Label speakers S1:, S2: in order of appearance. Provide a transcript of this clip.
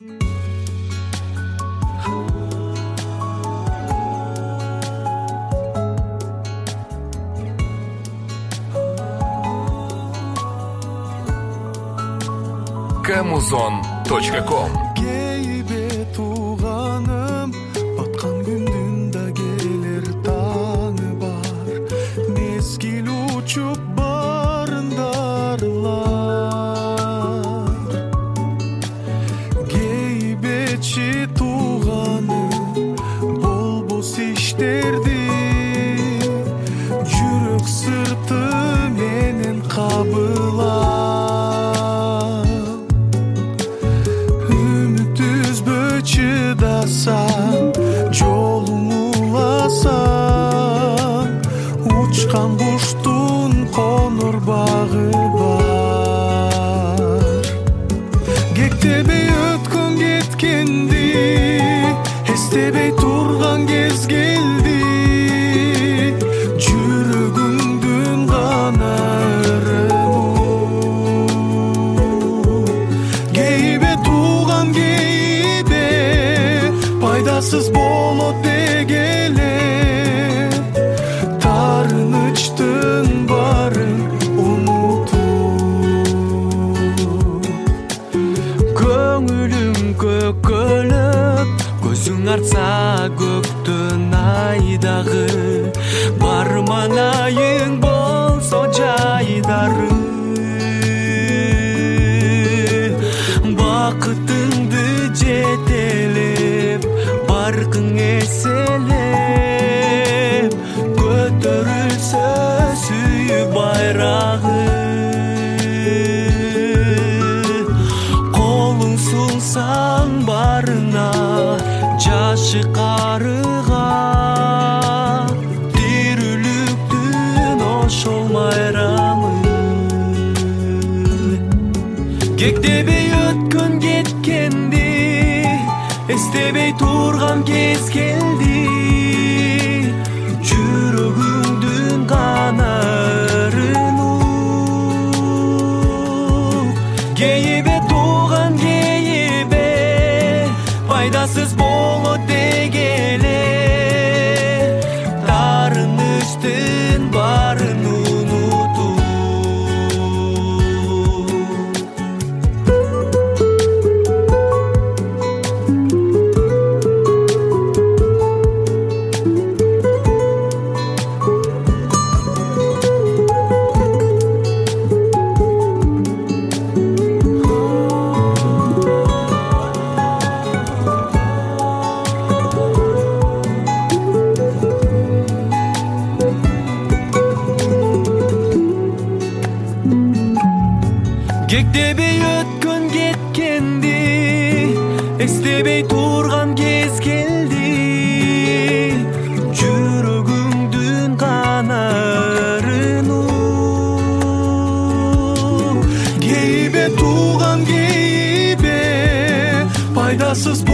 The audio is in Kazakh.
S1: Camuzon.com
S2: Кейбе туғаным, батқан күндің да келер таңы бар. Мезгіл учып барындарлар. Кейбечі туғаным, болбос іштерді. Жүрек сырты менен қабылар. Чыдасаң, жолың уласаң, учқан құштың қоныр бағы бар. Кектебей өткөн кеткенді, естебей тұрған кез келді. Жүрегіңдің ғана ырымы. Кейбе туған пайдасыз болот дегеле, тарыныштың барын унутуп. Көңүлүм көккөлөп, көзүң артса көктөн айдагы, бар маңайың болсо жайдары. Бакытыңды жетелеп, барқың еселеп, көтерілсө сүйіп байрағы. Қолың сулсаң барына, жашы қарыға, тирүүлүктүн ошол майрамы. Кектебей өткөн кеткенди, эстебей турган кез келди. Жүрөгүңдүн гана ырынуп. Кейбе туган кейбе, пайдасыз болот дегеле, тарыныштын барын унутуп. Кектебей өткөн кеткенди, эстебей турган кез келди. Жүрөгүңдүн гана ырынуп. Кейбе туган кейбе, пайдасыз